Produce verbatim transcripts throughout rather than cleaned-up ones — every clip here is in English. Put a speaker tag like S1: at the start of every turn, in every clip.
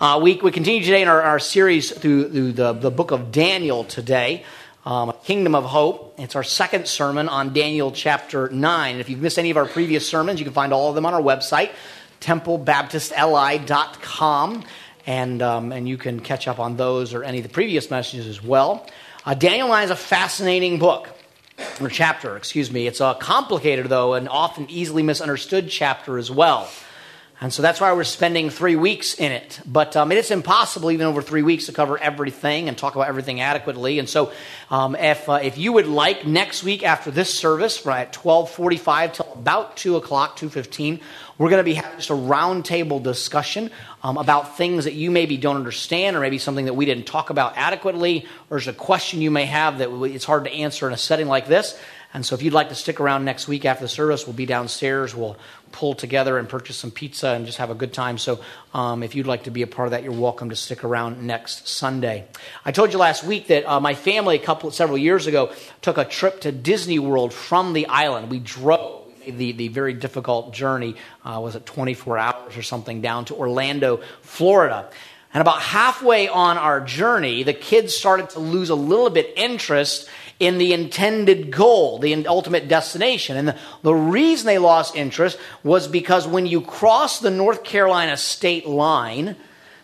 S1: Uh, we, we continue today in our, our series through, through the, the book of Daniel today, um, Kingdom of Hope. It's our second sermon on Daniel chapter nine. If you've missed any of our previous sermons, you can find all of them on our website, temple baptist l i dot com, and, um, and you can catch up on those or any of the previous messages as well. Uh, Daniel nine is a fascinating book, or chapter, excuse me. It's a complicated, though, and often easily misunderstood chapter as well. And so that's why we're spending three weeks in it. But um, it's impossible, even over three weeks, to cover everything and talk about everything adequately. And so um, if uh, if you would like, next week after this service, right at twelve forty-five till about two o'clock, two fifteen, we're going to be having just a roundtable discussion um, about things that you maybe don't understand, or maybe something that we didn't talk about adequately, or there's a question you may have that it's hard to answer in a setting like this. And so if you'd like to stick around next week after the service, we'll be downstairs. We'll pull together and purchase some pizza and just have a good time. So um, if you'd like to be a part of that, you're welcome to stick around next Sunday. I told you last week that uh, my family, a couple several years ago, took a trip to Disney World from the island. We drove the, the very difficult journey, uh, was it twenty-four hours or something, down to Orlando, Florida. And about halfway on our journey, the kids started to lose a little bit interest in the intended goal, the ultimate destination. And the, the reason they lost interest was because when you cross the North Carolina state line,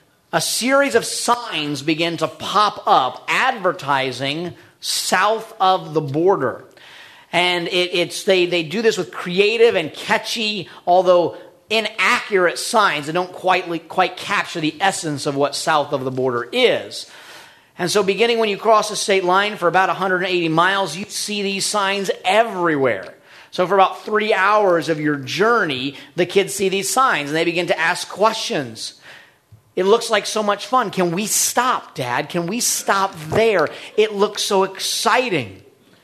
S1: a series of signs began to pop up advertising south of the border. And it, it's they, they do this with creative and catchy, although inaccurate signs that don't quite, quite capture the essence of what south of the border is. And so beginning when you cross the state line for about one hundred eighty miles, you see these signs everywhere. So for about three hours of your journey, the kids see these signs and they begin to ask questions. It looks like so much fun. Can we stop, Dad? Can we stop there? It looks so exciting.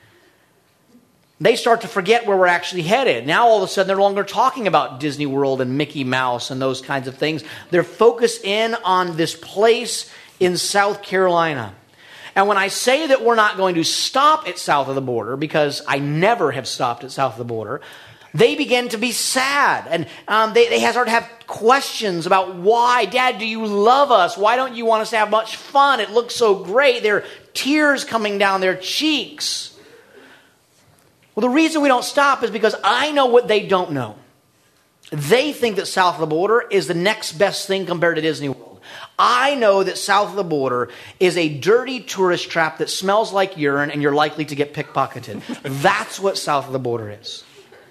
S1: They start to forget where we're actually headed. Now all of a sudden they're no longer talking about Disney World and Mickey Mouse and those kinds of things. They're focused in on this place in South Carolina. And when I say that we're not going to stop at south of the border, because I never have stopped at south of the border, they begin to be sad. And um, they, they start to have questions about why. Dad, do you love us? Why don't you want us to have much fun? It looks so great. There are tears coming down their cheeks. Well, the reason we don't stop is because I know what they don't know. They think that south of the border is the next best thing compared to Disney World. I know that south of the border is a dirty tourist trap that smells like urine and you're likely to get pickpocketed. That's what south of the border is.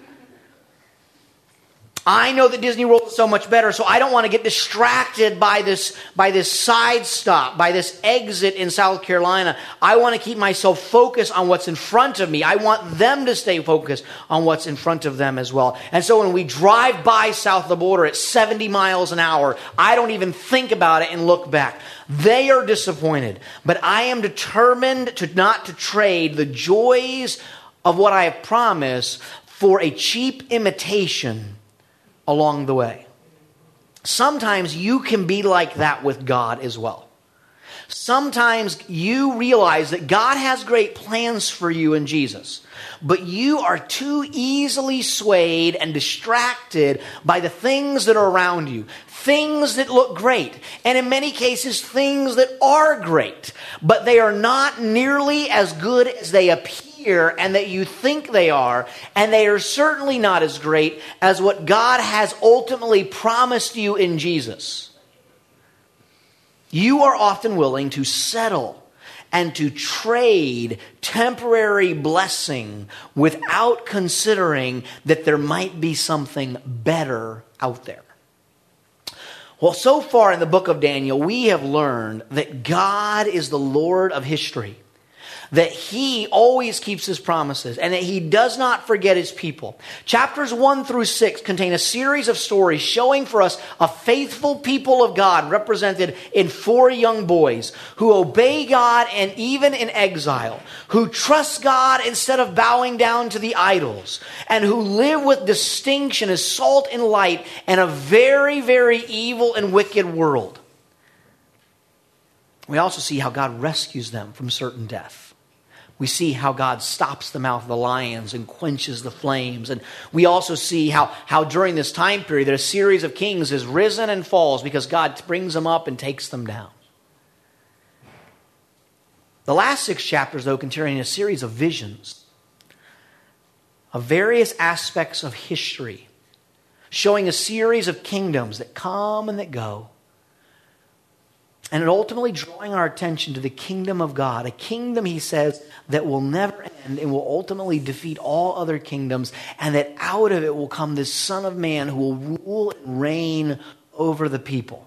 S1: I know that Disney World is so much better, so I don't want to get distracted by this, by this side stop, by this exit in South Carolina. I want to keep myself focused on what's in front of me. I want them to stay focused on what's in front of them as well. And so when we drive by south of the border at seventy miles an hour, I don't even think about it and look back. They are disappointed, but I am determined to not to trade the joys of what I have promised for a cheap imitation along the way. Sometimes you can be like that with God as well. Sometimes you realize that God has great plans for you in Jesus, but you are too easily swayed and distracted by the things that are around you, things that look great, and in many cases, things that are great, but they are not nearly as good as they appear and that you think they are, and they are certainly not as great as what God has ultimately promised you in Jesus. You are often willing to settle and to trade temporary blessing without considering that there might be something better out there. Well, so far in the book of Daniel, we have learned that God is the Lord of history, that He always keeps His promises, and that He does not forget His people. Chapters one through six contain a series of stories showing for us a faithful people of God represented in four young boys who obey God and even in exile, who trust God instead of bowing down to the idols, and who live with distinction as salt and light in a very, very evil and wicked world. We also see how God rescues them from certain death. We see how God stops the mouth of the lions and quenches the flames. And we also see how, how during this time period that a series of kings is risen and falls because God brings them up and takes them down. The last six chapters, though, contain a series of visions of various aspects of history, showing a series of kingdoms that come and that go. And ultimately drawing our attention to the kingdom of God, a kingdom, he says, that will never end and will ultimately defeat all other kingdoms, and that out of it will come this Son of Man who will rule and reign over the people.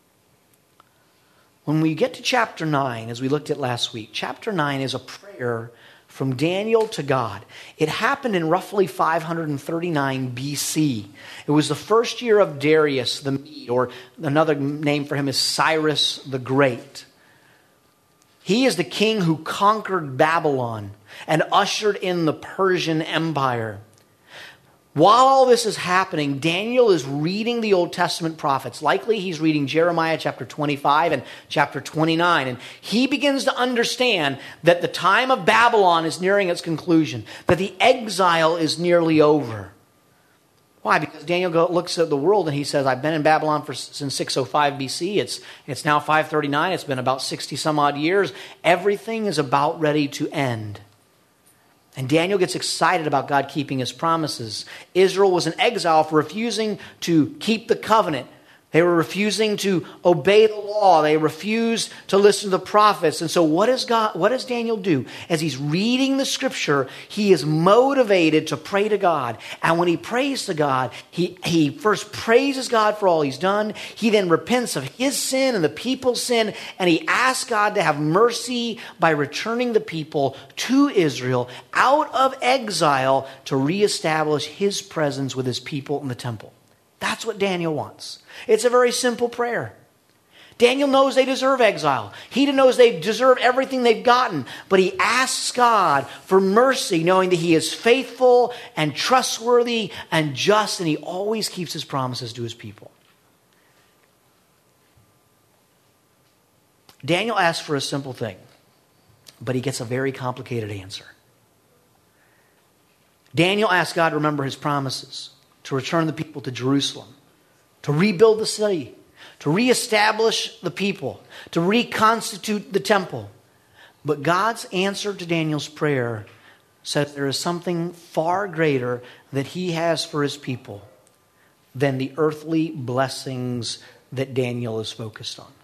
S1: When we get to chapter nine, as we looked at last week, chapter nine is a prayer from Daniel to God. It happened in roughly five hundred thirty-nine B C. It was the first year of Darius the Mede, or another name for him is Cyrus the Great. He is the king who conquered Babylon and ushered in the Persian Empire. While all this is happening, Daniel is reading the Old Testament prophets. Likely he's reading Jeremiah chapter twenty-five and chapter twenty-nine. And he begins to understand that the time of Babylon is nearing its conclusion, that the exile is nearly over. Why? Because Daniel go, looks at the world and he says, I've been in Babylon for, since six oh five B C. It's, it's now five thirty-nine. It's been about sixty some odd years. Everything is about ready to end. And Daniel gets excited about God keeping his promises. Israel was in exile for refusing to keep the covenant. They were refusing to obey the law. They refused to listen to the prophets. And so what does God, what does Daniel do? As he's reading the scripture, he is motivated to pray to God. And when he prays to God, he, he first praises God for all he's done. He then repents of his sin and the people's sin. And he asks God to have mercy by returning the people to Israel out of exile to reestablish his presence with his people in the temple. That's what Daniel wants. It's a very simple prayer. Daniel knows they deserve exile. He knows they deserve everything they've gotten. But he asks God for mercy, knowing that he is faithful and trustworthy and just, and he always keeps his promises to his people. Daniel asks for a simple thing, but he gets a very complicated answer. Daniel asks God to remember his promises, to return the people to Jerusalem, to rebuild the city, to reestablish the people, to reconstitute the temple. But God's answer to Daniel's prayer says there is something far greater that he has for his people than the earthly blessings that Daniel is focused on.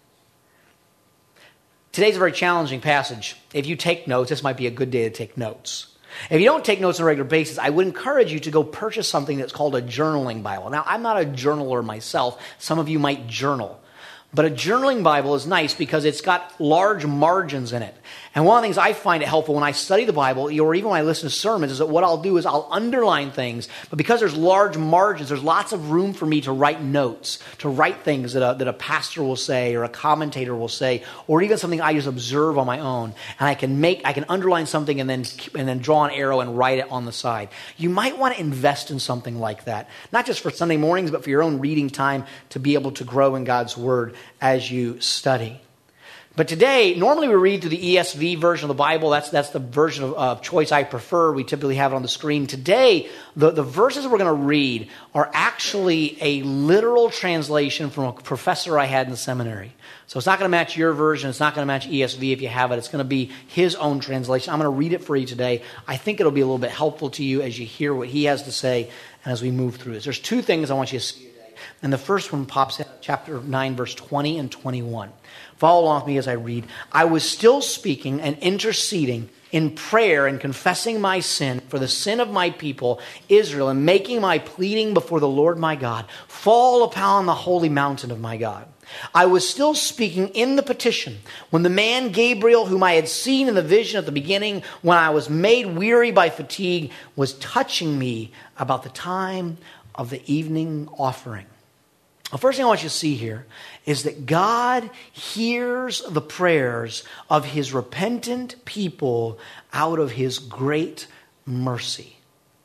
S1: Today's a very challenging passage. If you take notes, this might be a good day to take notes. If you don't take notes on a regular basis, I would encourage you to go purchase something that's called a journaling Bible. Now, I'm not a journaler myself. Some of you might journal. But a journaling Bible is nice because it's got large margins in it. And one of the things I find it helpful when I study the Bible, or even when I listen to sermons, is that what I'll do is I'll underline things. But because there's large margins, there's lots of room for me to write notes, to write things that a, that a pastor will say or a commentator will say, or even something I just observe on my own. And I can make, I can underline something and then, and then draw an arrow and write it on the side. You might want to invest in something like that. Not just for Sunday mornings, but for your own reading time to be able to grow in God's Word as you study. But today, normally we read through the E S V version of the Bible. That's that's the version of, of choice I prefer. We typically have it on the screen. Today, the, the verses we're going to read are actually a literal translation from a professor I had in the seminary. So it's not going to match your version. It's not going to match E S V if you have it. It's going to be his own translation. I'm going to read it for you today. I think it'll be a little bit helpful to you as you hear what he has to say and as we move through this. There's two things I want you to see today. And the first one pops in chapter nine, verse twenty and twenty-one. Follow along with me as I read. I was still speaking and interceding in prayer and confessing my sin for the sin of my people, Israel, and making my pleading before the Lord my God fall upon the holy mountain of my God. I was still speaking in the petition when the man Gabriel, whom I had seen in the vision at the beginning, when I was made weary by fatigue, was touching me about the time of the evening offering. The first thing I want you to see here is that God hears the prayers of his repentant people out of his great mercy.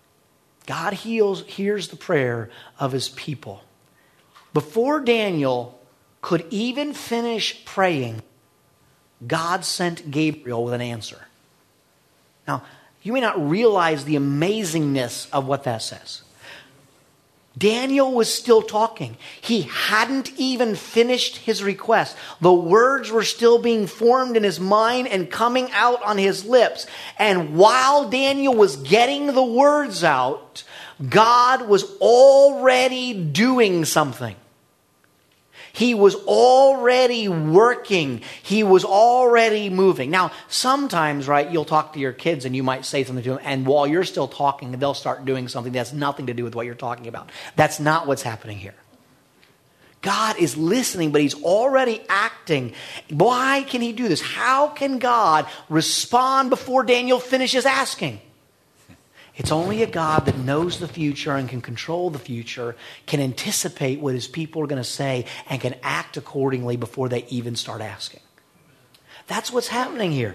S1: God heals, hears the prayer of his people. Before Daniel could even finish praying, God sent Gabriel with an answer. Now, you may not realize the amazingness of what that says. Daniel was still talking. He hadn't even finished his request. The words were still being formed in his mind and coming out on his lips. And while Daniel was getting the words out, God was already doing something. He was already working. He was already moving. Now, sometimes, right, you'll talk to your kids and you might say something to them, and while you're still talking, they'll start doing something that has nothing to do with what you're talking about. That's not what's happening here. God is listening, but he's already acting. Why can he do this? How can God respond before Daniel finishes asking? It's only a God that knows the future and can control the future, can anticipate what his people are going to say, and can act accordingly before they even start asking. That's what's happening here.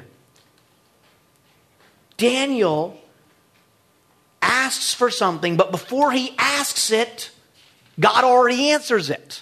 S1: Daniel asks for something, but before he asks it, God already answers it.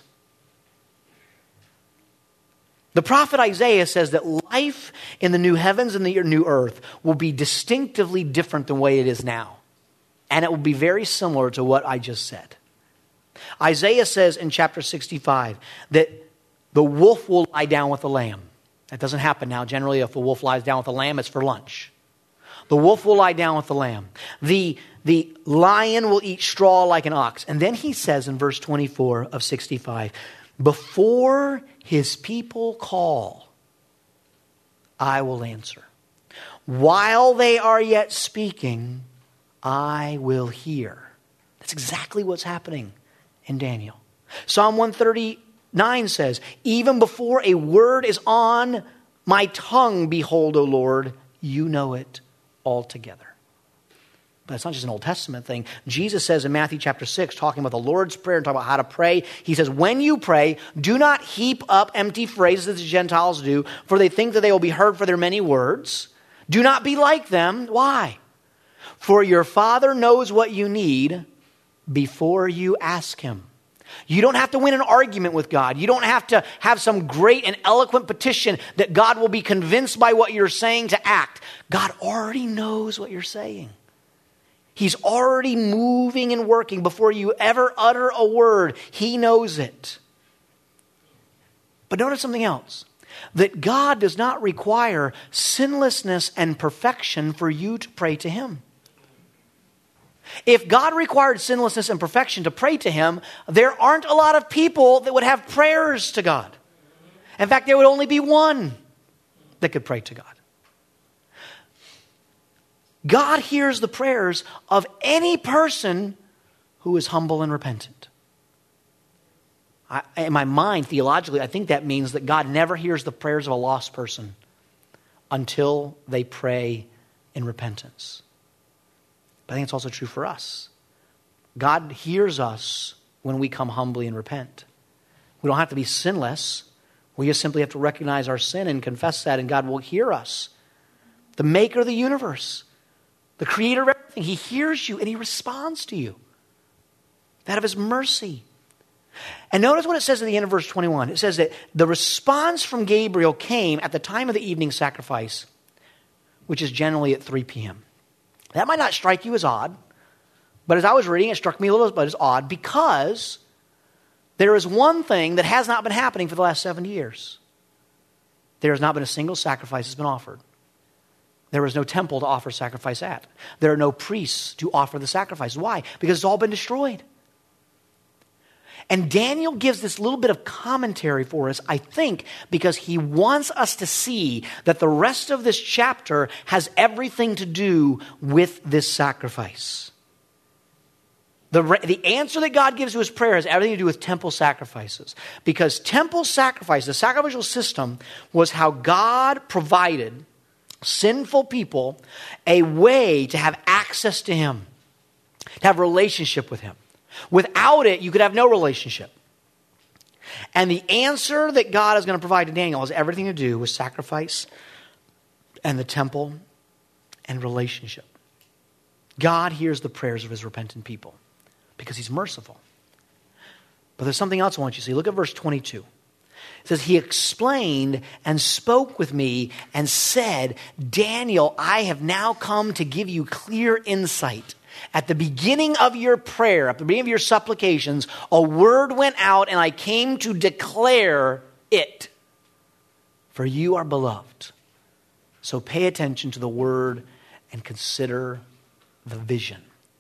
S1: The prophet Isaiah says that life in the new heavens and the new earth will be distinctively different than the way it is now. And it will be very similar to what I just said. Isaiah says in chapter sixty-five that the wolf will lie down with the lamb. That doesn't happen now. Generally, if a wolf lies down with a lamb, it's for lunch. The wolf will lie down with the lamb. The, the lion will eat straw like an ox. And then he says in verse twenty-four of sixty-five, before his people call, I will answer. While they are yet speaking, I will hear. That's exactly what's happening in Daniel. Psalm one thirty-nine says, even before a word is on my tongue, behold, O Lord, you know it altogether. But it's not just an Old Testament thing. Jesus says in Matthew chapter six, talking about the Lord's Prayer and talking about how to pray, he says, when you pray, do not heap up empty phrases as the Gentiles do, for they think that they will be heard for their many words. Do not be like them. Why? For your Father knows what you need before you ask him. You don't have to win an argument with God. You don't have to have some great and eloquent petition that God will be convinced by what you're saying to act. God already knows what you're saying. He's already moving and working before you ever utter a word. He knows it. But notice something else. That God does not require sinlessness and perfection for you to pray to him. If God required sinlessness and perfection to pray to him, there aren't a lot of people that would have prayers to God. In fact, there would only be one that could pray to God. God hears the prayers of any person who is humble and repentant. I, in my mind, theologically, I think that means that God never hears the prayers of a lost person until they pray in repentance. But I think it's also true for us. God hears us when we come humbly and repent. We don't have to be sinless. We just simply have to recognize our sin and confess that, and God will hear us. The maker of the universe, the creator of everything, he hears you and he responds to you. That of his mercy. And notice what it says at the end of verse twenty-one. It says that the response from Gabriel came at the time of the evening sacrifice, which is generally at three p.m. That might not strike you as odd, but as I was reading, it struck me a little bit as odd because there is one thing that has not been happening for the last seventy years. There has not been a single sacrifice that's been offered. There is no temple to offer sacrifice at. There are no priests to offer the sacrifice. Why? Because it's all been destroyed. And Daniel gives this little bit of commentary for us, I think, because he wants us to see that the rest of this chapter has everything to do with this sacrifice. The, the answer that God gives to his prayer has everything to do with temple sacrifices. Because temple sacrifice, the sacrificial system, was how God provided sinful people a way to have access to him, to have relationship with him. Without it, you could have no relationship. And the answer that God is going to provide to Daniel has everything to do with sacrifice and the temple and relationship. God hears the prayers of his repentant people because he's merciful. But there's something else I want you to see. Look at verse twenty-two. It says, he explained and spoke with me and said, Daniel, I have now come to give you clear insight. At the beginning of your prayer, at the beginning of your supplications, a word went out and I came to declare it. For you are beloved. So pay attention to the word and consider the vision.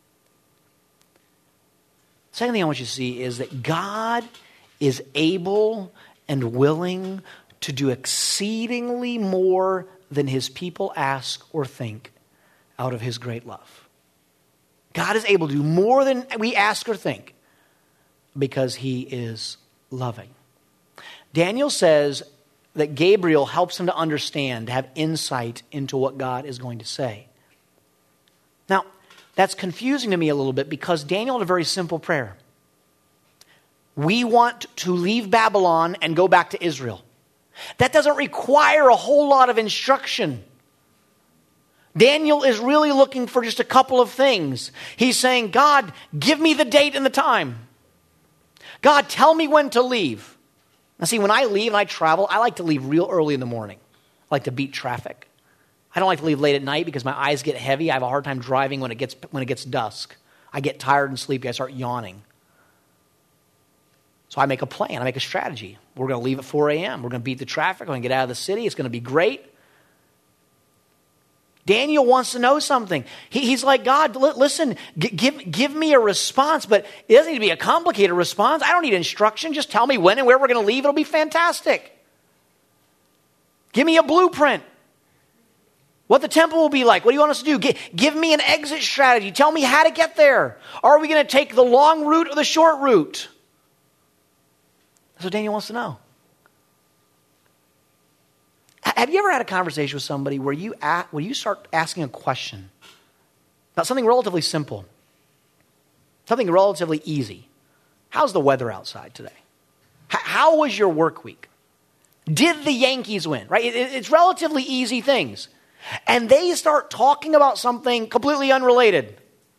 S1: Second thing I want you to see is that God is able and willing to do exceedingly more than his people ask or think out of his great love. God is able to do more than we ask or think because he is loving. Daniel says that Gabriel helps him to understand, to have insight into what God is going to say. Now, that's confusing to me a little bit because Daniel had a very simple prayer. We want to leave Babylon and go back to Israel. That doesn't require a whole lot of instruction. Daniel is really looking for just a couple of things. He's saying, God, give me the date and the time. God, tell me when to leave. Now see, when I leave and I travel, I like to leave real early in the morning. I like to beat traffic. I don't like to leave late at night because my eyes get heavy. I have a hard time driving when it gets when it gets dusk. I get tired and sleepy. I start yawning. So I make a plan. I make a strategy. We're going to leave at four a.m. We're going to beat the traffic. We're going to get out of the city. It's going to be great. Daniel wants to know something. He, he's like, God, li- listen, g- give, give me a response, but it doesn't need to be a complicated response. I don't need instruction. Just tell me when and where we're going to leave. It'll be fantastic. Give me a blueprint. What the temple will be like. What do you want us to do? G- give me an exit strategy. Tell me how to get there. Are we going to take the long route or the short route? That's what Daniel wants to know. Have you ever had a conversation with somebody where you at, where you start asking a question about something relatively simple, something relatively easy? How's the weather outside today? H- how was your work week? Did the Yankees win? Right? It, it's relatively easy things. And they start talking about something completely unrelated.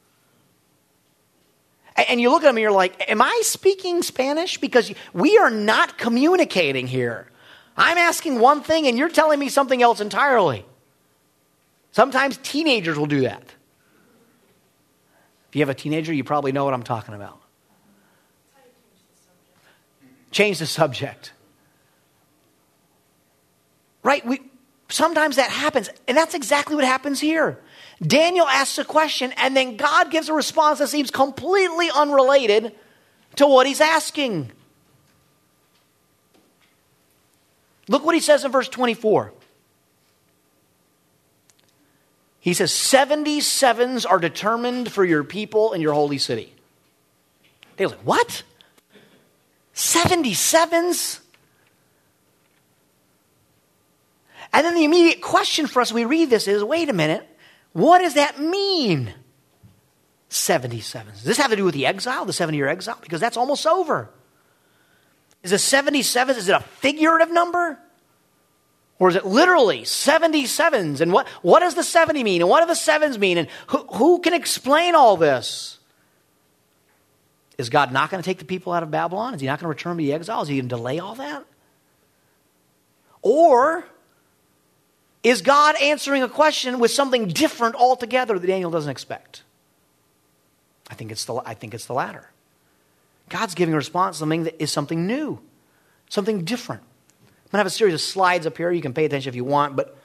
S1: And, and you look at them and you're like, am I speaking Spanish? Because we are not communicating here. I'm asking one thing and you're telling me something else entirely. Sometimes teenagers will do that. If you have a teenager, you probably know what I'm talking about. Change the subject. Right? We sometimes that happens, and that's exactly what happens here. Daniel asks a question, and then God gives a response that seems completely unrelated to what he's asking. Look what he says in verse twenty-four. He says, seventy sevens are determined for your people and your holy city. They were like, what? seventy sevens? And then the immediate question for us when we read this is, wait a minute, what does that mean? seventy sevens. Does this have to do with the exile, the seventy-year exile? Because that's almost over. Is the seventy-sevens, is it a figurative number? Or is it literally seventy-sevens? And what, what does the seventy mean? And what do the sevens mean? And who, who can explain all this? Is God not going to take the people out of Babylon? Is he not going to return to the exile? Is he going to delay all that? Or is God answering a question with something different altogether that Daniel doesn't expect? I think it's the, I think it's the latter. God's giving a response to something that is something new, something different. I'm going to have a series of slides up here. You can pay attention if you want. But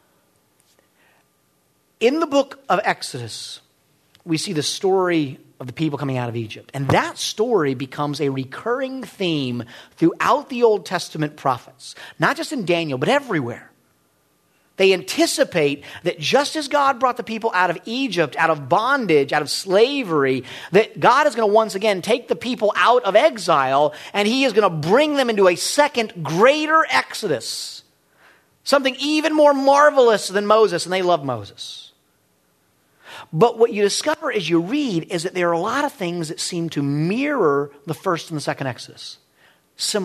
S1: in the book of Exodus, we see the story of the people coming out of Egypt. And that story becomes a recurring theme throughout the Old Testament prophets. Not just in Daniel, but everywhere. They anticipate that just as God brought the people out of Egypt, out of bondage, out of slavery, that God is going to once again take the people out of exile and he is going to bring them into a second greater exodus. Something even more marvelous than Moses, and they love Moses. But what you discover as you read is that there are a lot of things that seem to mirror the first and the second exodus.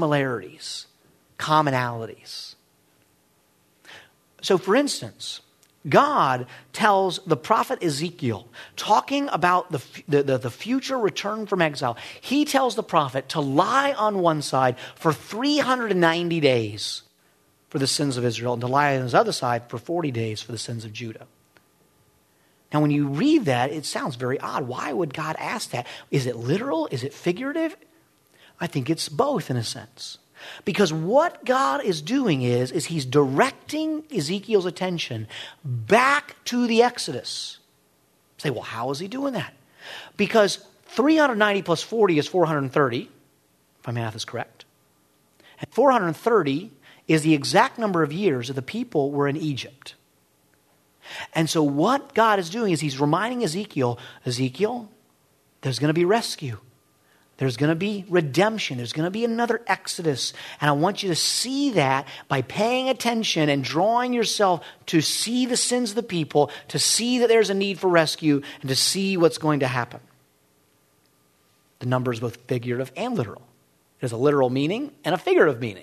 S1: Similarities, commonalities. So, for instance, God tells the prophet Ezekiel, talking about the, the, the, the future return from exile, he tells the prophet to lie on one side for three hundred ninety days for the sins of Israel, and to lie on his other side for forty days for the sins of Judah. Now, when you read that, it sounds very odd. Why would God ask that? Is it literal? Is it figurative? I think it's both in a sense. Because what God is doing is, is he's directing Ezekiel's attention back to the Exodus. Say, well, how is he doing that? Because three hundred ninety plus forty is four hundred thirty, if my math is correct. And four hundred thirty is the exact number of years that the people were in Egypt. And so what God is doing is he's reminding Ezekiel, Ezekiel, there's going to be rescue. There's going to be redemption. There's going to be another Exodus. And I want you to see that by paying attention and drawing yourself to see the sins of the people, to see that there's a need for rescue, and to see what's going to happen. The number is both figurative and literal. There's a literal meaning and a figurative meaning.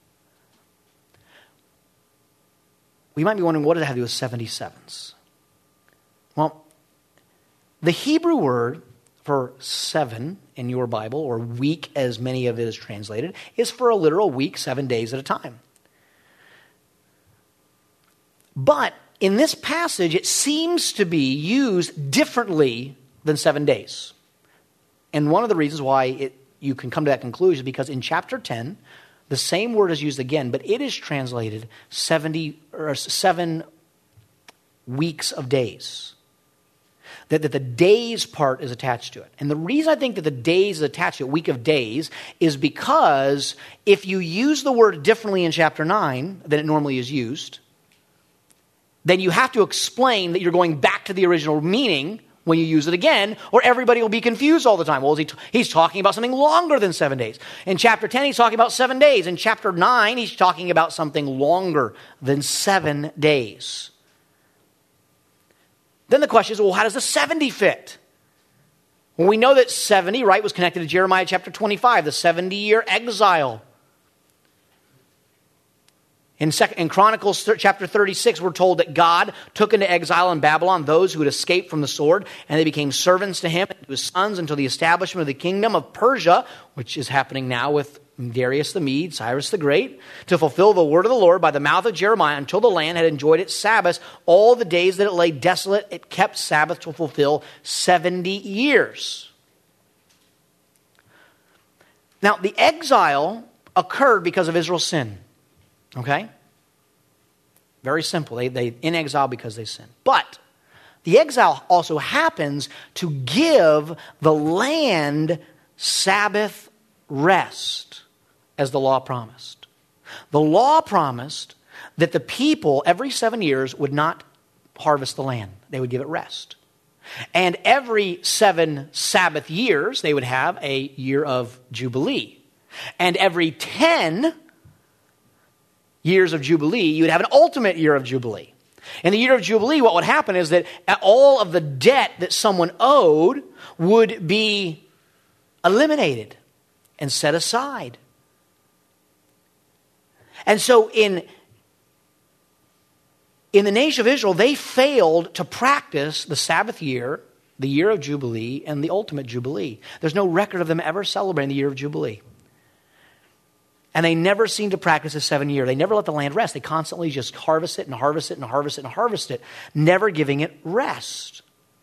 S1: We might be wondering, what does it have to do with seventy-sevens? Well, the Hebrew word for seven in your Bible, or week as many of it is translated, is for a literal week, seven days at a time. But in this passage, it seems to be used differently than seven days. And one of the reasons why it, you can come to that conclusion is because in chapter ten, the same word is used again, but it is translated seventy or seven weeks of days. That, that the days part is attached to it. And the reason I think that the days is attached to it, week of days, is because if you use the word differently in chapter nine than it normally is used, then you have to explain that you're going back to the original meaning when you use it again, or everybody will be confused all the time. Well, is he t- he's talking about something longer than seven days. In chapter ten, he's talking about seven days. In chapter nine, he's talking about something longer than seven days. Then the question is, well, how does the seventy fit? Well, we know that seventy, right, was connected to Jeremiah chapter twenty-five, the seventy-year exile. In, second, in Chronicles chapter thirty-six, we're told that God took into exile in Babylon those who had escaped from the sword, and they became servants to him and to his sons until the establishment of the kingdom of Persia, which is happening now with Darius the Mede, Cyrus the Great, to fulfill the word of the Lord by the mouth of Jeremiah until the land had enjoyed its Sabbath. All the days that it lay desolate, it kept Sabbath to fulfill seventy years. Now, the exile occurred because of Israel's sin. Okay? Very simple. They, they in exile because they sinned. But the exile also happens to give the land Sabbath rest, as the law promised. The law promised that the people every seven years would not harvest the land. They would give it rest. And every seven Sabbath years, they would have a year of Jubilee. And every ten years of Jubilee, you would have an ultimate year of Jubilee. In the year of Jubilee, what would happen is that all of the debt that someone owed would be eliminated and set aside. And so in, in the nation of Israel, they failed to practice the Sabbath year, the year of Jubilee, and the ultimate Jubilee. There's no record of them ever celebrating the year of Jubilee. And they never seemed to practice a seven year. They never let the land rest. They constantly just harvest it and harvest it and harvest it and harvest it, never giving it rest.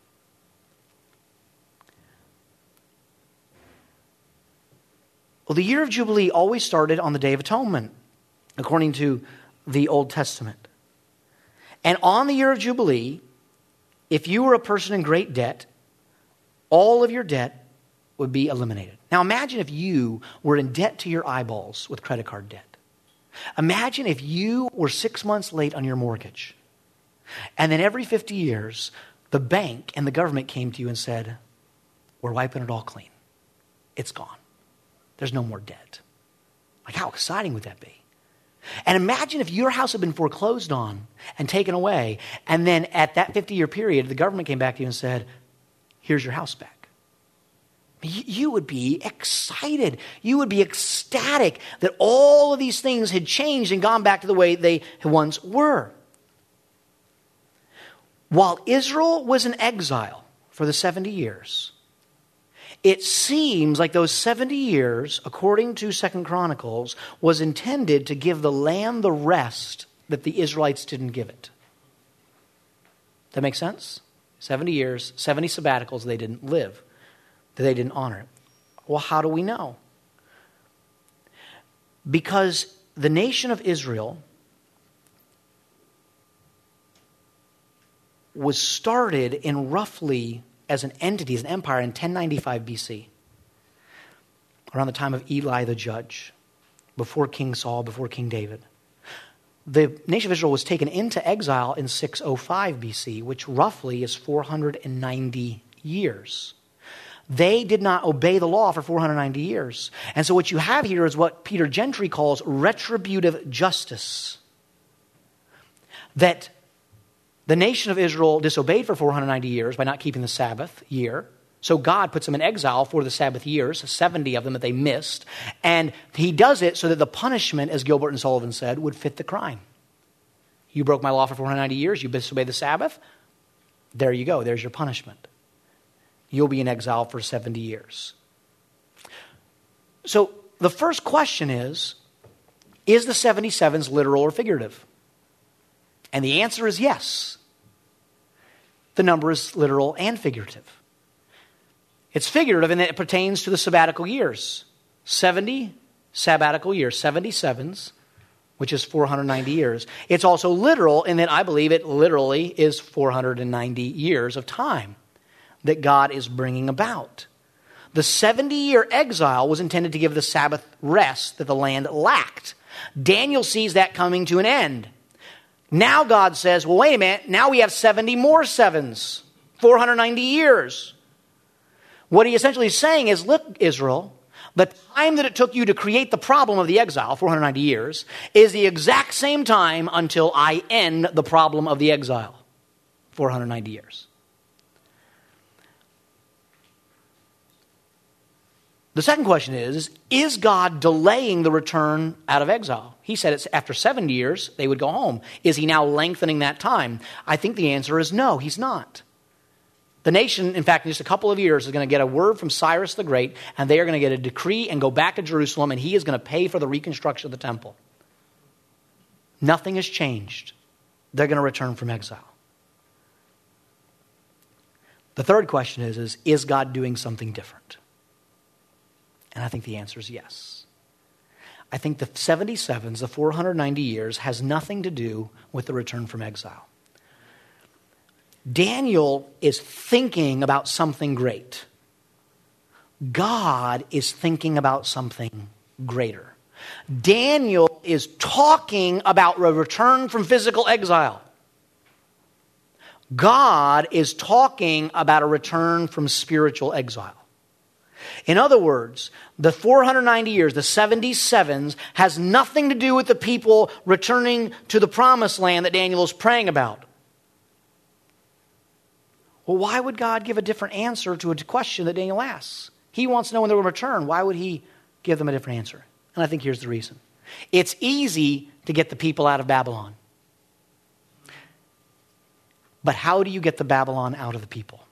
S1: Well, the year of Jubilee always started on the Day of Atonement, according to the Old Testament. And on the year of Jubilee, if you were a person in great debt, all of your debt would be eliminated. Now imagine if you were in debt to your eyeballs with credit card debt. Imagine if you were six months late on your mortgage. And then every fifty years, the bank and the government came to you and said, we're wiping it all clean. It's gone. There's no more debt. Like, how exciting would that be? And imagine if your house had been foreclosed on and taken away, and then at that fifty-year period, the government came back to you and said, here's your house back. You would be excited. You would be ecstatic that all of these things had changed and gone back to the way they once were. while Israel was in exile for the seventy years, it seems like those seventy years, according to Second Chronicles, was intended to give the land the rest that the Israelites didn't give it. That make sense? seventy years, seventy sabbaticals they didn't live, that they didn't honor. Well, how do we know? Because the nation of Israel was started in roughly as an entity, as an empire in ten ninety-five B C, around the time of Eli the judge, before King Saul, before King David. The nation of Israel was taken into exile in six oh five B C, which roughly is four hundred ninety years. They did not obey the law for four hundred ninety years. And so what you have here is what Peter Gentry calls retributive justice. That the nation of Israel disobeyed for four hundred ninety years by not keeping the Sabbath year. So God puts them in exile for the Sabbath years, seventy of them that they missed. And he does it so that the punishment, as Gilbert and Sullivan said, would fit the crime. You broke my law for four hundred ninety years. You disobeyed the Sabbath. There you go. There's your punishment. You'll be in exile for seventy years. So the first question is, is the seventy-sevens literal or figurative? And the answer is yes. The number is literal and figurative. It's figurative in that it pertains to the sabbatical years. seventy sabbatical years, seventy-sevens, which is four hundred ninety years. It's also literal in that I believe it literally is four hundred ninety years of time that God is bringing about. The seventy-year exile was intended to give the Sabbath rest that the land lacked. Daniel sees that coming to an end. Now God says, well, wait a minute, now we have seventy more sevens, four hundred ninety years. What he essentially is saying is, look, Israel, the time that it took you to create the problem of the exile, four hundred ninety years, is the exact same time until I end the problem of the exile, four hundred ninety years. The second question is, is God delaying the return out of exile? He said it's after seventy years, they would go home. Is he now lengthening that time? I think the answer is no, he's not. The nation, in fact, in just a couple of years, is going to get a word from Cyrus the Great, and they are going to get a decree and go back to Jerusalem, and he is going to pay for the reconstruction of the temple. Nothing has changed. They're going to return from exile. The third question is, is, is God doing something different? And I think the answer is yes. I think the seventy-sevens, the four hundred ninety years, has nothing to do with the return from exile. Daniel is thinking about something great. God is thinking about something greater. Daniel is talking about a return from physical exile. God is talking about a return from spiritual exile. In other words, the four hundred ninety years, the seventy-sevens, has nothing to do with the people returning to the promised land that Daniel is praying about. Well, why would God give a different answer to a question that Daniel asks? He wants to know when they will return. Why would he give them a different answer? And I think here's the reason. It's easy to get the people out of Babylon. But how do you get the Babylon out of the people?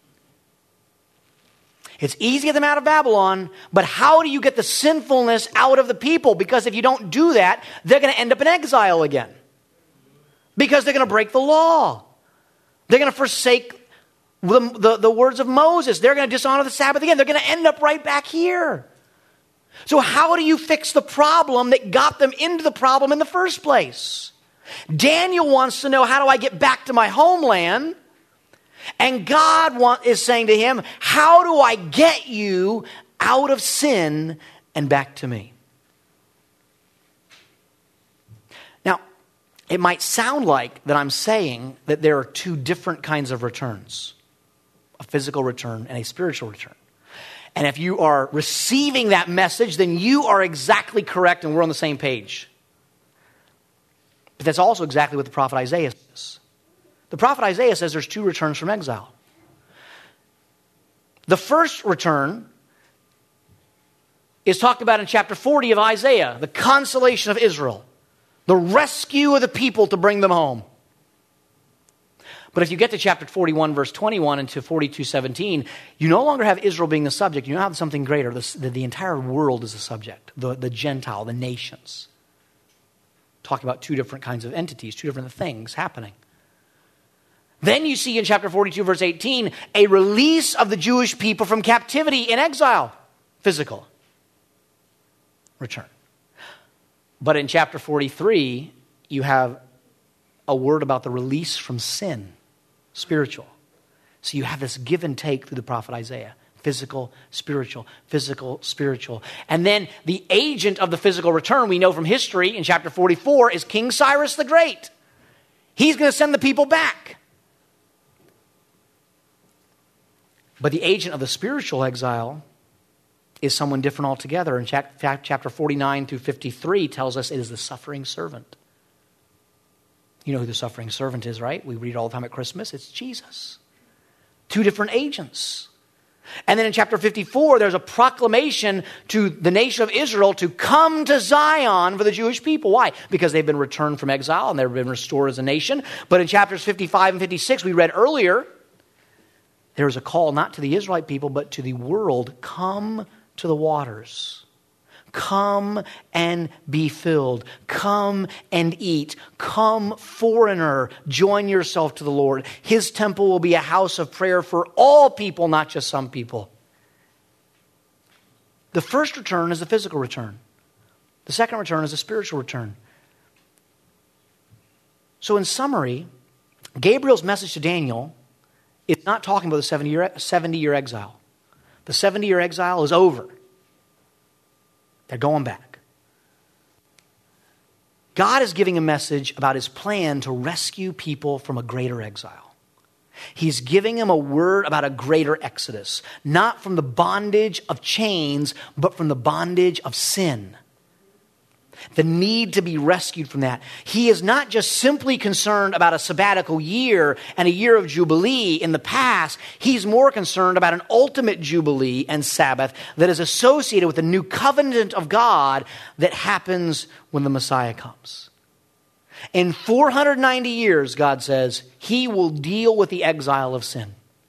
S1: It's easy to get them out of Babylon, but how do you get the sinfulness out of the people? Because if you don't do that, they're going to end up in exile again. Because they're going to break the law. They're going to forsake the, the, the words of Moses. They're going to dishonor the Sabbath again. They're going to end up right back here. So how do you fix the problem that got them into the problem in the first place? Daniel wants to know, how do I get back to my homeland? And God want, is saying to him, how do I get you out of sin and back to me? Now, it might sound like that I'm saying that there are two different kinds of returns, a physical return and a spiritual return. And if you are receiving that message, then you are exactly correct and we're on the same page. But that's also exactly what the prophet Isaiah says. The prophet Isaiah says there's two returns from exile. The first return is talked about in chapter forty of Isaiah, the consolation of Israel, the rescue of the people to bring them home. But if you get to chapter forty-one, verse twenty-one, and to forty-two, seventeen, you no longer have Israel being the subject. You now have something greater. The, the, the entire world is the subject, the, the Gentile, the nations. Talking about two different kinds of entities, two different things happening. Then you see in chapter forty-two, verse eighteen, a release of the Jewish people from captivity in exile. Physical return. But in chapter forty-three, you have a word about the release from sin. Spiritual. So you have this give and take through the prophet Isaiah. Physical, spiritual, physical, spiritual. And then the agent of the physical return, we know from history in chapter forty-four, is King Cyrus the Great. He's going to send the people back. But the agent of the spiritual exile is someone different altogether. In chapter forty-nine through fifty-three tells us it is the suffering servant. You know who the suffering servant is, right? We read all the time at Christmas. It's Jesus. Two different agents. And then in chapter fifty-four, there's a proclamation to the nation of Israel to come to Zion for the Jewish people. Why? Because they've been returned from exile and they've been restored as a nation. But in chapters fifty-five and fifty-six, we read earlier, there is a call not to the Israelite people, but to the world. Come to the waters. Come and be filled. Come and eat. Come, foreigner, join yourself to the Lord. His temple will be a house of prayer for all people, not just some people. The first return is the physical return. The second return is the spiritual return. So in summary, Gabriel's message to Daniel is not talking about the seventy-year seventy-year exile. The seventy-year exile is over. They're going back. God is giving a message about his plan to rescue people from a greater exile. He's giving them a word about a greater exodus, not from the bondage of chains, but from the bondage of sin. The need to be rescued from that. He is not just simply concerned about a sabbatical year and a year of Jubilee in the past. He's more concerned about an ultimate Jubilee and Sabbath that is associated with the new covenant of God that happens when the Messiah comes. In four hundred ninety years, God says, he will deal with the exile of sin.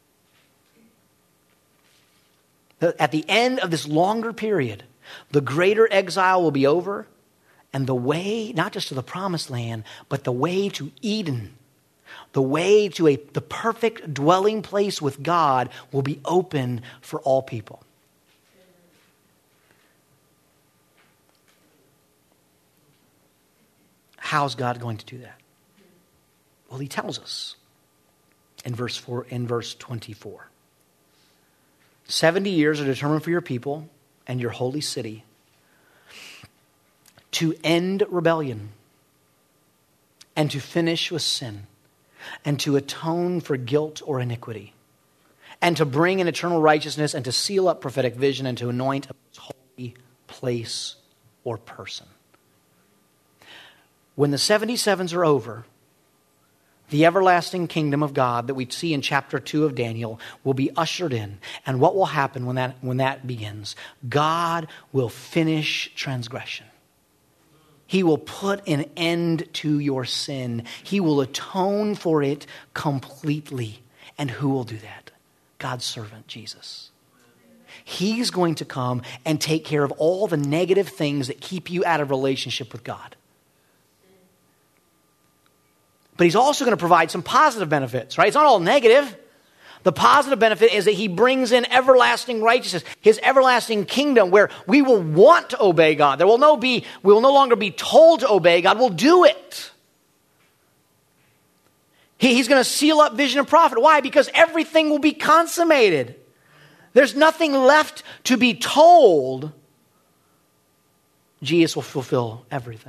S1: At the end of this longer period, the greater exile will be over. And the way, not just to the promised land, but the way to Eden, the way to a, the perfect dwelling place with God will be open for all people. How's God going to do that? Well, he tells us in verse four, in verse twenty-four. Seventy years are determined for your people and your holy city, to end rebellion and to finish with sin and to atone for guilt or iniquity and to bring in eternal righteousness and to seal up prophetic vision and to anoint a holy place or person. When the seventy-sevens are over, the everlasting kingdom of God that we see in chapter two of Daniel will be ushered in. And what will happen when that, when that begins? God will finish transgression. He will put an end to your sin. He will atone for it completely. And who will do that? God's servant, Jesus. He's going to come and take care of all the negative things that keep you out of relationship with God. But he's also going to provide some positive benefits, right? It's not all negative. The positive benefit is that he brings in everlasting righteousness, his everlasting kingdom where we will want to obey God. There will no be, we will no longer be told to obey God. We'll do it. He, he's going to seal up vision and prophet. Why? Because everything will be consummated. There's nothing left to be told. Jesus will fulfill everything.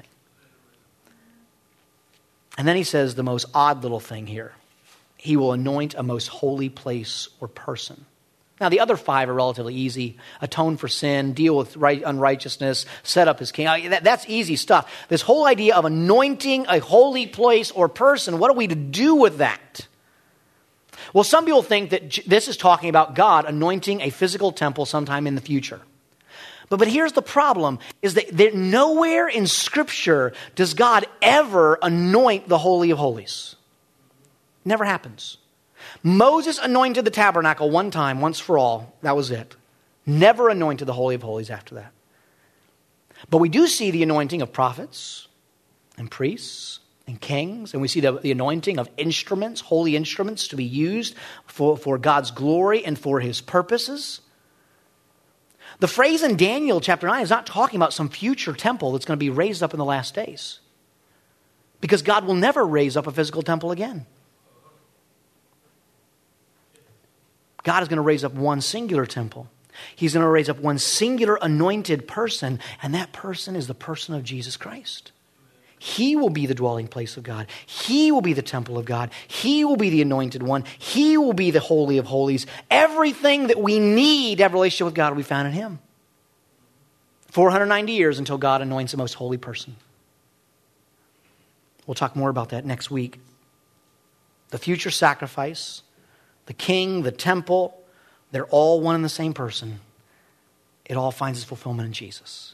S1: And then he says the most odd little thing here. He will anoint a most holy place or person. Now, the other five are relatively easy. Atone for sin, deal with right, unrighteousness, set up his king. That, that's easy stuff. This whole idea of anointing a holy place or person, what are we to do with that? Well, some people think that this is talking about God anointing a physical temple sometime in the future. But, but here's the problem, is that there, nowhere in Scripture does God ever anoint the Holy of Holies. Never happens. Moses anointed the tabernacle one time, once for all. That was it. Never anointed the Holy of Holies after that. But we do see the anointing of prophets and priests and kings, and we see the, the anointing of instruments, holy instruments to be used for, for God's glory and for his purposes. The phrase in Daniel chapter nine is not talking about some future temple that's going to be raised up in the last days. Because God will never raise up a physical temple again. God is going to raise up one singular temple. He's going to raise up one singular anointed person, and that person is the person of Jesus Christ. He will be the dwelling place of God. He will be the temple of God. He will be the anointed one. He will be the Holy of Holies. Everything that we need to have a relationship with God will be found in him. four hundred ninety years until God anoints the most holy person. We'll talk more about that next week. The future sacrifice, the king, the temple, they're all one and the same person. It all finds its fulfillment in Jesus.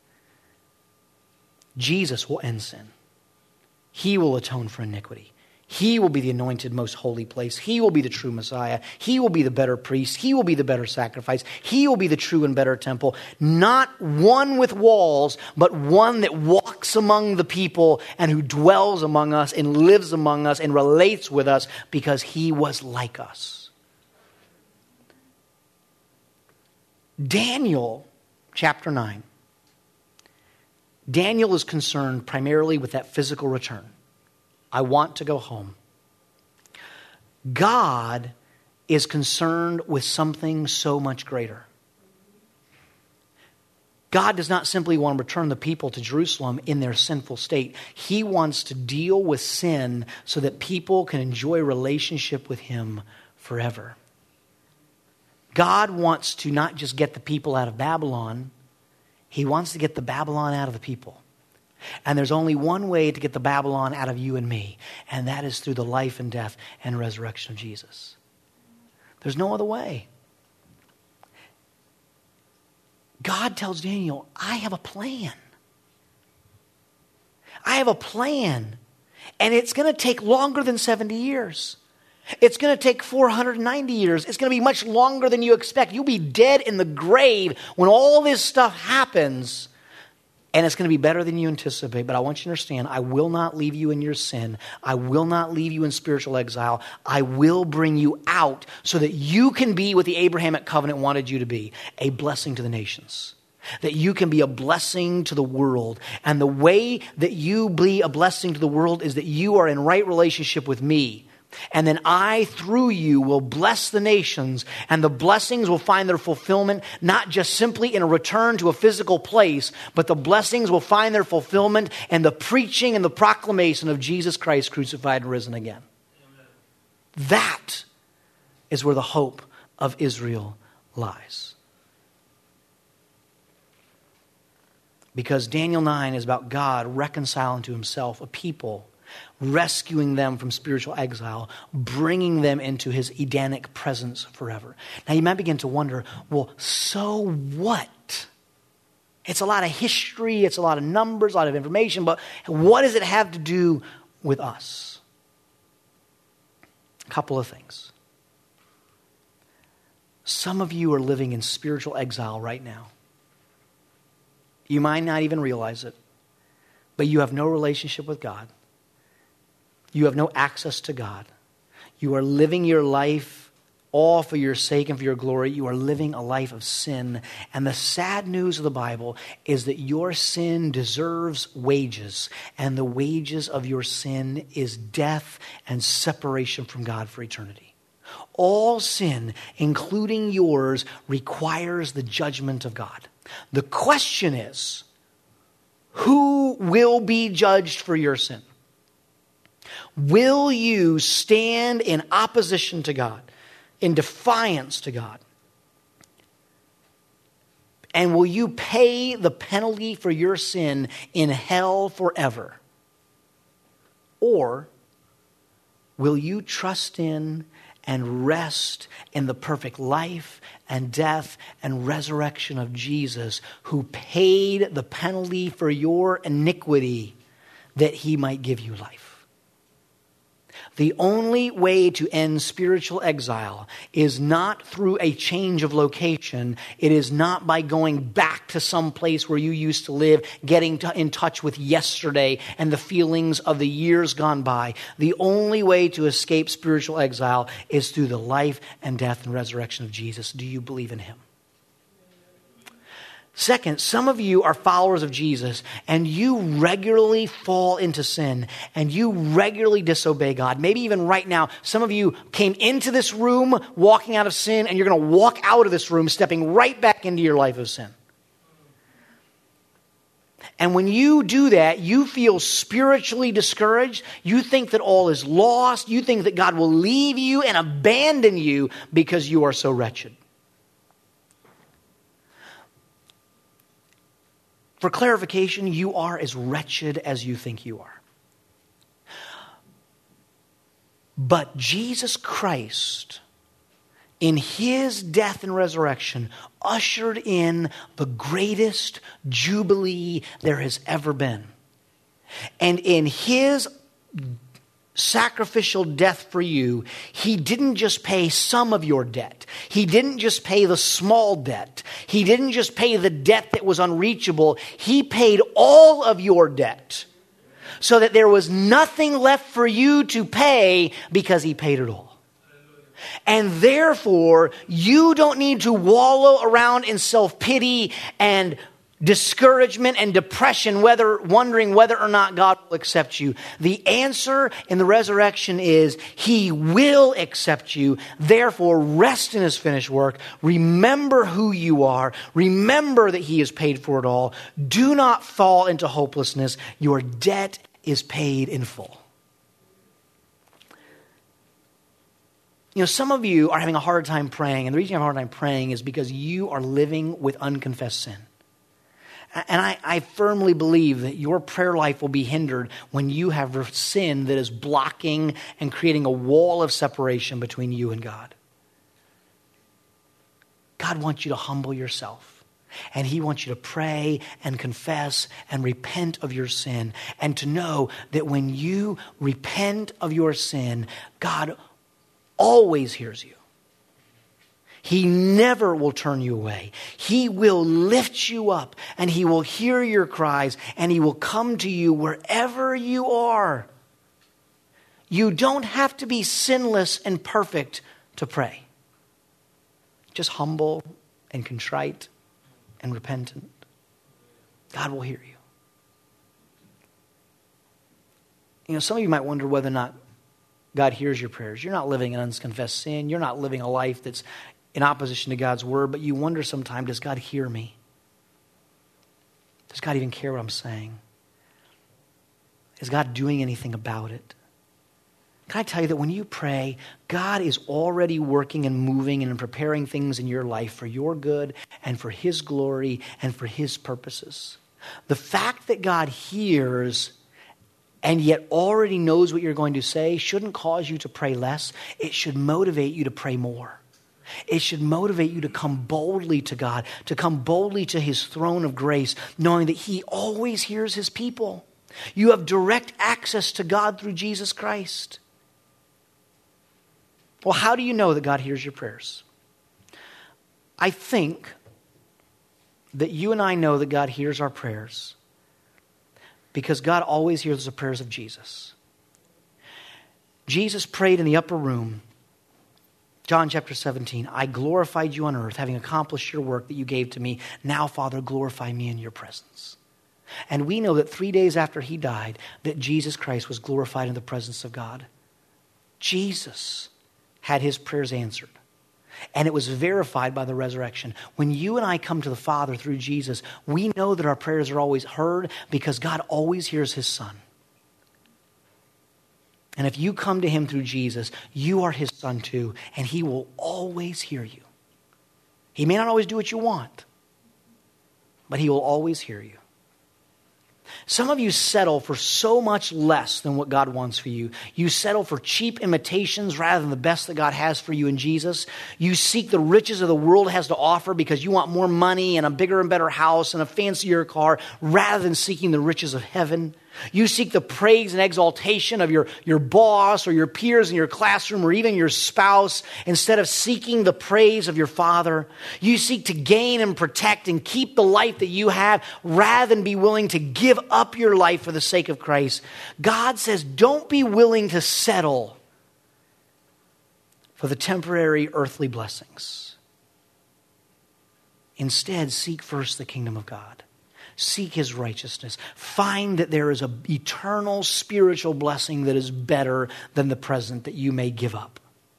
S1: Jesus will end sin. He will atone for iniquity. He will be the anointed most holy place. He will be the true Messiah. He will be the better priest. He will be the better sacrifice. He will be the true and better temple. Not one with walls, but one that walks among the people and who dwells among us and lives among us and relates with us because he was like us. Daniel chapter nine. Daniel is concerned primarily with that physical return. I want to go home. God is concerned with something so much greater. God does not simply want to return the people to Jerusalem in their sinful state. He wants to deal with sin so that people can enjoy relationship with him forever. God wants to not just get the people out of Babylon, he wants to get the Babylon out of the people. And there's only one way to get the Babylon out of you and me, and that is through the life and death and resurrection of Jesus. There's no other way. God tells Daniel, I have a plan. I have a plan, and it's going to take longer than seventy years. It's going to take four hundred ninety years. It's going to be much longer than you expect. You'll be dead in the grave when all this stuff happens. And it's going to be better than you anticipate. But I want you to understand, I will not leave you in your sin. I will not leave you in spiritual exile. I will bring you out so that you can be what the Abrahamic covenant wanted you to be, a blessing to the nations. That you can be a blessing to the world. And the way that you be a blessing to the world is that you are in right relationship with me. And then I, through you, will bless the nations, and the blessings will find their fulfillment not just simply in a return to a physical place, but the blessings will find their fulfillment in the preaching and the proclamation of Jesus Christ crucified and risen again. Amen. That is where the hope of Israel lies. Because Daniel nine is about God reconciling to himself a people, rescuing them from spiritual exile, bringing them into his Edenic presence forever. Now you might begin to wonder, well, so what? It's a lot of history, it's a lot of numbers, a lot of information, but what does it have to do with us? A couple of things. Some of you are living in spiritual exile right now. You might not even realize it, but you have no relationship with God. You have no access to God. You are living your life all for your sake and for your glory. You are living a life of sin. And the sad news of the Bible is that your sin deserves wages. And the wages of your sin is death and separation from God for eternity. All sin, including yours, requires the judgment of God. The question is, who will be judged for your sin? Will you stand in opposition to God, in defiance to God? And will you pay the penalty for your sin in hell forever? Or will you trust in and rest in the perfect life and death and resurrection of Jesus, who paid the penalty for your iniquity that he might give you life? The only way to end spiritual exile is not through a change of location. It is not by going back to some place where you used to live, getting to, in touch with yesterday and the feelings of the years gone by. The only way to escape spiritual exile is through the life and death and resurrection of Jesus. Do you believe in him? Second, some of you are followers of Jesus and you regularly fall into sin and you regularly disobey God. Maybe even right now, some of you came into this room walking out of sin and you're going to walk out of this room stepping right back into your life of sin. And when you do that, you feel spiritually discouraged. You think that all is lost. You think that God will leave you and abandon you because you are so wretched. For clarification, you are as wretched as you think you are. But Jesus Christ, in his death and resurrection, ushered in the greatest jubilee there has ever been. And in his sacrificial death for you, he didn't just pay some of your debt. He didn't just pay the small debt. He didn't just pay the debt that was unreachable. He paid all of your debt so that there was nothing left for you to pay because he paid it all. And therefore, you don't need to wallow around in self-pity and discouragement and depression, whether wondering whether or not God will accept you. The answer in the resurrection is he will accept you. Therefore, rest in his finished work. Remember who you are. Remember that he has paid for it all. Do not fall into hopelessness. Your debt is paid in full. You know, some of you are having a hard time praying, and the reason you have a hard time praying is because you are living with unconfessed sin. And I, I firmly believe that your prayer life will be hindered when you have sin that is blocking and creating a wall of separation between you and God. God wants you to humble yourself. And he wants you to pray and confess and repent of your sin. And to know that when you repent of your sin, God always hears you. He never will turn you away. He will lift you up and he will hear your cries and he will come to you wherever you are. You don't have to be sinless and perfect to pray. Just humble and contrite and repentant. God will hear you. You know, some of you might wonder whether or not God hears your prayers. You're not living in unconfessed sin. You're not living a life that's in opposition to God's word, but you wonder sometimes, does God hear me? Does God even care what I'm saying? Is God doing anything about it? Can I tell you that when you pray, God is already working and moving and preparing things in your life for your good and for his glory and for his purposes. The fact that God hears and yet already knows what you're going to say shouldn't cause you to pray less. It should motivate you to pray more. It should motivate you to come boldly to God, to come boldly to his throne of grace, knowing that he always hears his people. You have direct access to God through Jesus Christ. Well, how do you know that God hears your prayers? I think that you and I know that God hears our prayers because God always hears the prayers of Jesus. Jesus prayed in the upper room. John chapter seventeen, I glorified you on earth, having accomplished your work that you gave to me. Now, Father, glorify me in your presence. And we know that three days after he died, that Jesus Christ was glorified in the presence of God. Jesus had his prayers answered. And it was verified by the resurrection. When you and I come to the Father through Jesus, we know that our prayers are always heard because God always hears his Son. And if you come to him through Jesus, you are his son too, and he will always hear you. He may not always do what you want, but he will always hear you. Some of you settle for so much less than what God wants for you. You settle for cheap imitations rather than the best that God has for you in Jesus. You seek the riches of the world has to offer because you want more money and a bigger and better house and a fancier car rather than seeking the riches of heaven. You seek the praise and exaltation of your, your boss or your peers in your classroom or even your spouse instead of seeking the praise of your Father. You seek to gain and protect and keep the life that you have rather than be willing to give up your life for the sake of Christ. God says, don't be willing to settle for the temporary earthly blessings. Instead, seek first the kingdom of God. Seek his righteousness. Find that there is an eternal spiritual blessing that is better than the present that you may give up.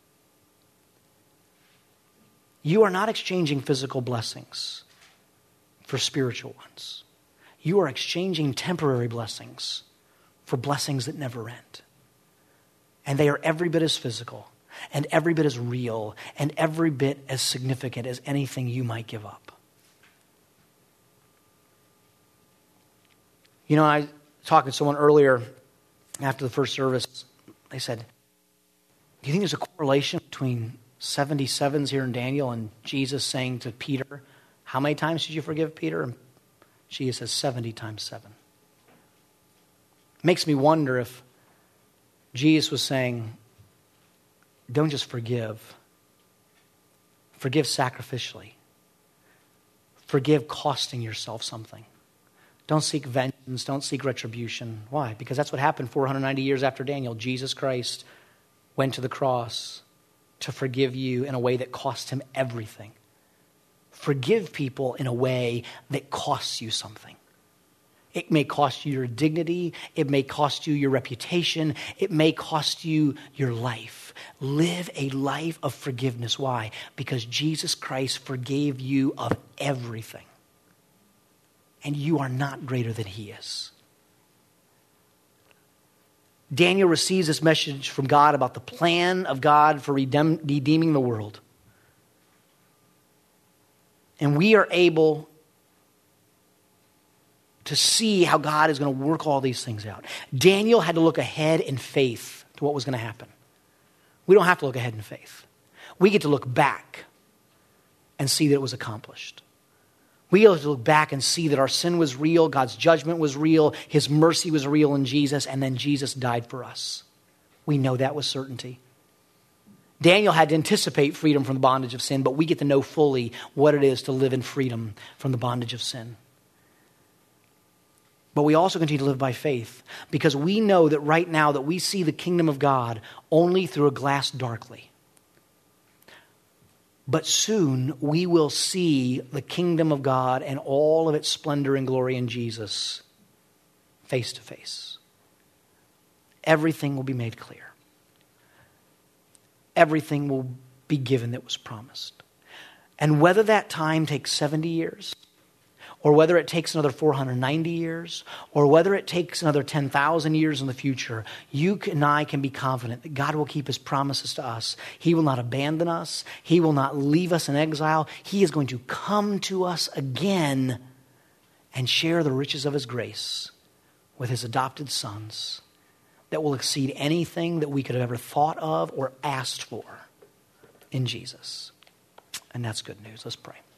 S1: You are not exchanging physical blessings for spiritual ones. You are exchanging temporary blessings for blessings that never end. And they are every bit as physical and every bit as real and every bit as significant as anything you might give up. You know, I was talking to someone earlier after the first service. They said, do you think there's a correlation between seventy-sevens here in Daniel and Jesus saying to Peter, how many times did you forgive Peter? And Jesus says seventy times seven. Makes me wonder if Jesus was saying, don't just forgive. Forgive sacrificially. Forgive costing yourself something. Don't seek vengeance. Don't seek retribution. Why? Because that's what happened four hundred ninety years after Daniel. Jesus Christ went to the cross to forgive you in a way that cost him everything. Forgive people in a way that costs you something. It may cost you your dignity. It may cost you your reputation. It may cost you your life. Live a life of forgiveness. Why? Because Jesus Christ forgave you of everything. And you are not greater than he is. Daniel receives this message from God about the plan of God for redeem, redeeming the world. And we are able to see how God is going to work all these things out. Daniel had to look ahead in faith to what was going to happen. We don't have to look ahead in faith. We get to look back and see that it was accomplished. We get to look back and see that our sin was real, God's judgment was real, his mercy was real in Jesus, and then Jesus died for us. We know that with certainty. Daniel had to anticipate freedom from the bondage of sin, but we get to know fully what it is to live in freedom from the bondage of sin. But we also continue to live by faith because we know that right now that we see the kingdom of God only through a glass darkly. But soon we will see the kingdom of God and all of its splendor and glory in Jesus face to face. Everything will be made clear. Everything will be given that was promised. And whether that time takes seventy years, or whether it takes another four hundred ninety years, or whether it takes another ten thousand years in the future, you and I can be confident that God will keep his promises to us. He will not abandon us. He will not leave us in exile. He is going to come to us again and share the riches of his grace with his adopted sons that will exceed anything that we could have ever thought of or asked for in Jesus. And that's good news. Let's pray.